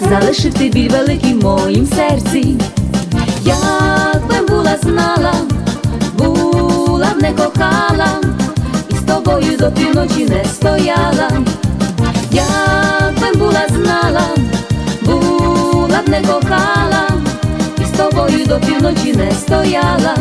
залишив ти біль великий в моїм серці. Якби була знала, була б не кохала, і з тобою до півночі не стояла. Якби була знала, була б не кохала, і з тобою до півночі не стояла.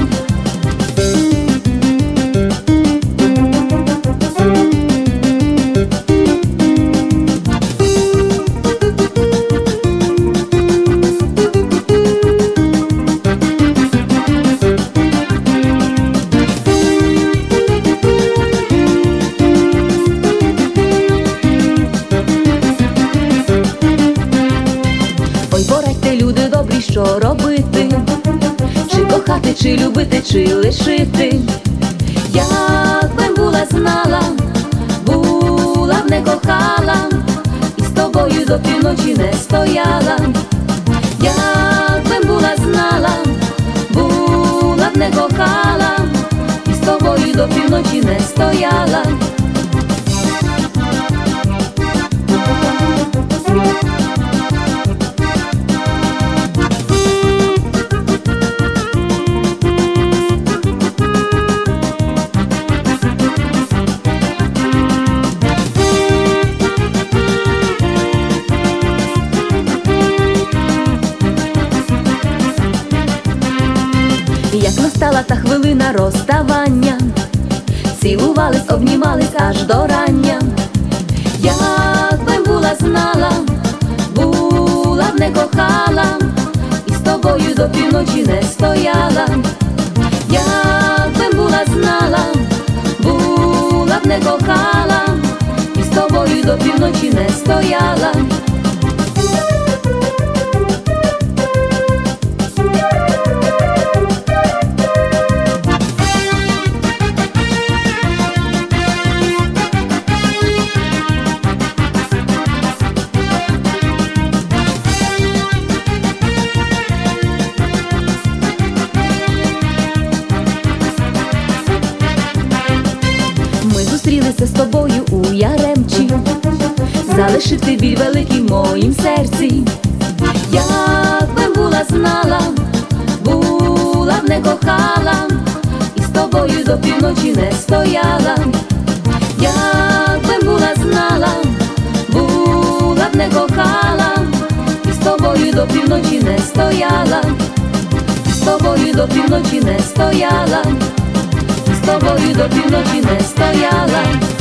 Ой, порадьте, люди добрі, що робити, чи кохати, чи любити, чи лишити. Якби була знала, була б не кохала, і з тобою до півночі не стояла. Якби була знала, була б не кохала, і з тобою до півночі не стояла. Як настала та хвилина розставання, цілувались, обнімались аж до рання. Якби була знала, була б не кохала, і з тобою до півночі не стояла. Якби була знала, була б не кохала, і з тобою до півночі не стояла. Ми зустрілися з тобою у Яремчі, залишив ти біль великий в моїм серці. Якби була знала, була б не кохала, і з тобою до півночі не стояла. Якби була знала, була б не кохала, і з тобою до півночі не стояла. З тобою до півночі не стояла, з тобою до півночі не стояла.